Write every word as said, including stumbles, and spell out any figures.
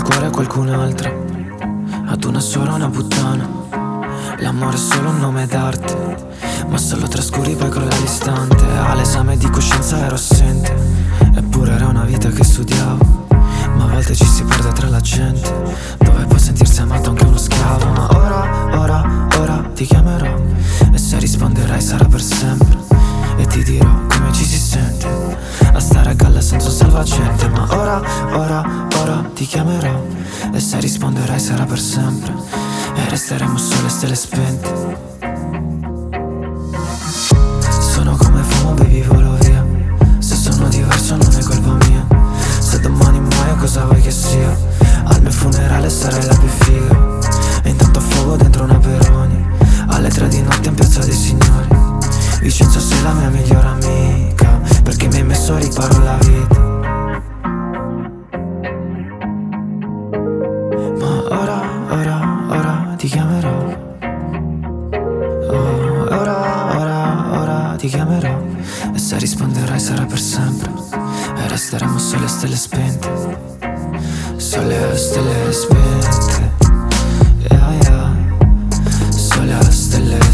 cuore a qualcun'altra, ad una sola una puttana. L'amore è solo un nome d'arte, ma solo trascuri poi crolla l'istante. All'esame di coscienza ero assente, eppure era una vita che studiavo. Ma a volte ci si perde tra la gente, dove può sentirsi amato anche uno schiavo. Ma ora, ora, ora ti chiamerò, e se risponderai sarà per sempre. E ti dirò come ci si sente a stare a galla senza un salvagente. Ma ora, ora, ora ti chiamerò, e se risponderai sarà per sempre. E resteremo sole e stelle spente. Sono come fumo, baby, volo via. Se sono diverso non è colpa mia. Se domani muoio cosa vuoi che sia? Al mio funerale sarai la più figa. E intanto fuoco dentro una Peroni, alle tre di notte in piazza dei signori. Vicenza sei la mia migliore amica, perché mi hai messo a riparo la vita. Ma ora, ora, ora ti chiamerò. Oh, ora, ora, ora ti chiamerò, e se risponderai sarà per sempre. E resteremo sole e stelle spente. Sole e stelle spente. Yeah, yeah. Sole e stelle